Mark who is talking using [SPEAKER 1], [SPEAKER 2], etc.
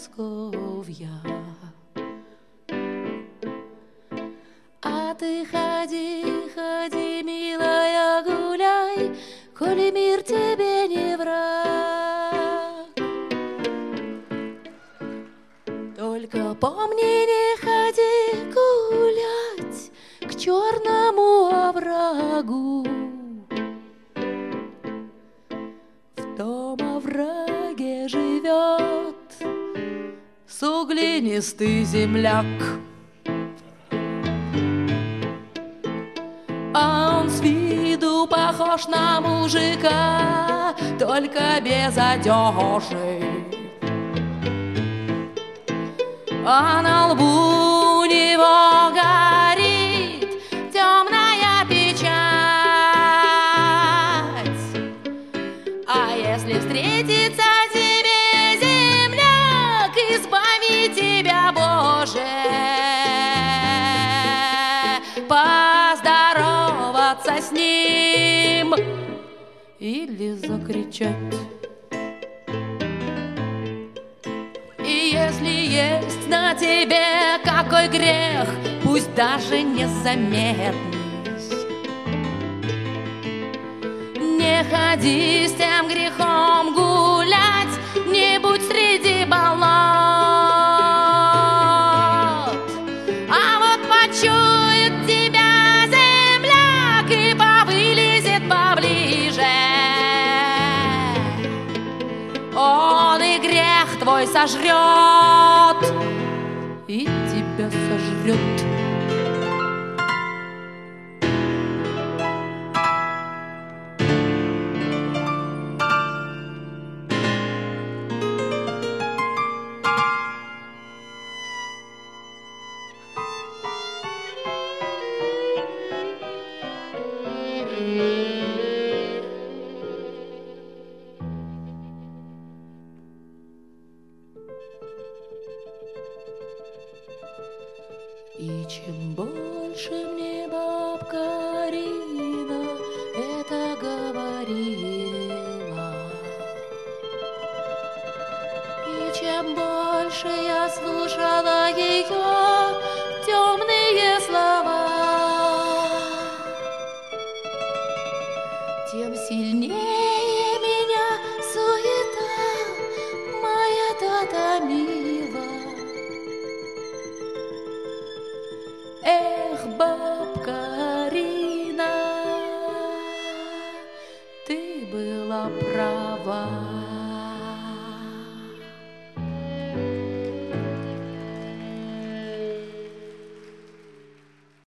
[SPEAKER 1] Подмосковья. А ты ходи, ходи, милая, гуляй, коли мир тебе не враг. Только помни, не ходи гулять к черному оврагу. В том овраге живет суглинистый земляк. А он с виду похож на мужика, только без одежи. А на лбу у него горит темная печать. А если встретится тебе земляк, избави тебя, Боже, поздороваться с ним или закричать. И если есть на тебе какой грех, пусть даже незаметный, не ходи с тем грехом гулять, не будь среди болот. А вот почует тебя земляк и повылезет поближе. Он и грех твой сожрет, и тебя сожрет. И чем больше мне бабка Арина это говорила, и чем больше я слушала ее темные слова, тем сильнее меня суета моя томила. Эх, бабка Арина, ты была права.